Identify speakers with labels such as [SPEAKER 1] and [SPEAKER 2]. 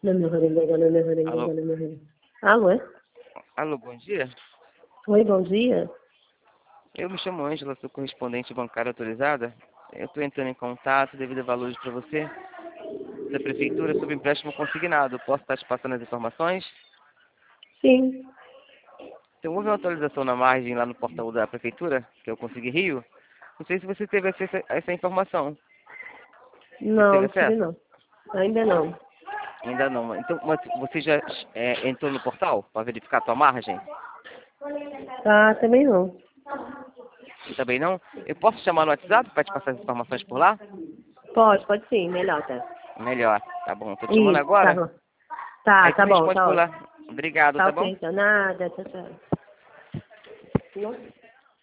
[SPEAKER 1] Alô?
[SPEAKER 2] Alô, é?
[SPEAKER 1] Alô, bom dia.
[SPEAKER 2] Oi, bom dia.
[SPEAKER 1] Eu me chamo Ângela, sou correspondente bancária autorizada. Eu estou entrando em contato devido a valores para você da prefeitura sobre empréstimo consignado. Posso estar te passando as informações?
[SPEAKER 2] Sim.
[SPEAKER 1] Então, houve uma atualização na margem lá no portal da prefeitura, que eu consegui Rio. Não sei se você teve acesso a essa informação. Você
[SPEAKER 2] Não,
[SPEAKER 1] teve
[SPEAKER 2] não tive
[SPEAKER 1] acesso?
[SPEAKER 2] não. Ainda não.
[SPEAKER 1] Ainda não. Então, mas você já entrou no portal para verificar a tua margem?
[SPEAKER 2] Ah, também não.
[SPEAKER 1] Também não? Eu posso te chamar no WhatsApp para te passar as informações por lá?
[SPEAKER 2] Pode sim, melhor até.
[SPEAKER 1] Melhor. Tá bom. Tô te chamando
[SPEAKER 2] Isso, tá
[SPEAKER 1] agora?
[SPEAKER 2] bom. Tá,
[SPEAKER 1] Aí tu
[SPEAKER 2] tá
[SPEAKER 1] me
[SPEAKER 2] bom,
[SPEAKER 1] responde
[SPEAKER 2] tá
[SPEAKER 1] por
[SPEAKER 2] ótimo.
[SPEAKER 1] lá. Obrigado,
[SPEAKER 2] Tá
[SPEAKER 1] tá
[SPEAKER 2] ok,
[SPEAKER 1] bom?
[SPEAKER 2] então nada, tchau, tchau. Nossa.